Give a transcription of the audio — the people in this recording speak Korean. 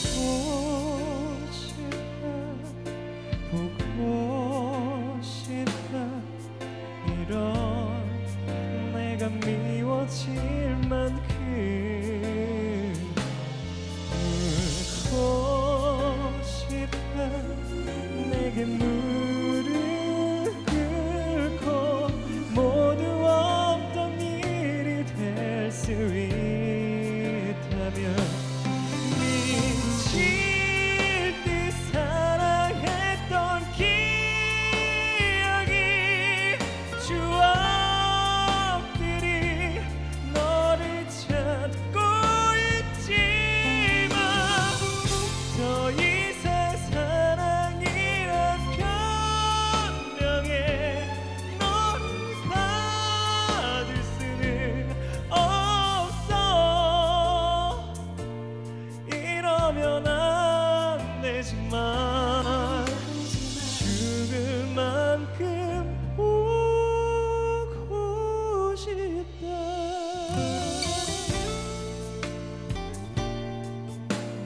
보고 싶어 이런 내가 미워질 만큼 울고 싶어 내게 무릎 꿇고 모두 없던 일이 될 수 있다면 미칠 듯 사랑했던 기억이 추억들이 너를 찾고 있지만 더 이상 사랑이란 변명에 너를 받을 수는 없어. 이러면 안 되지만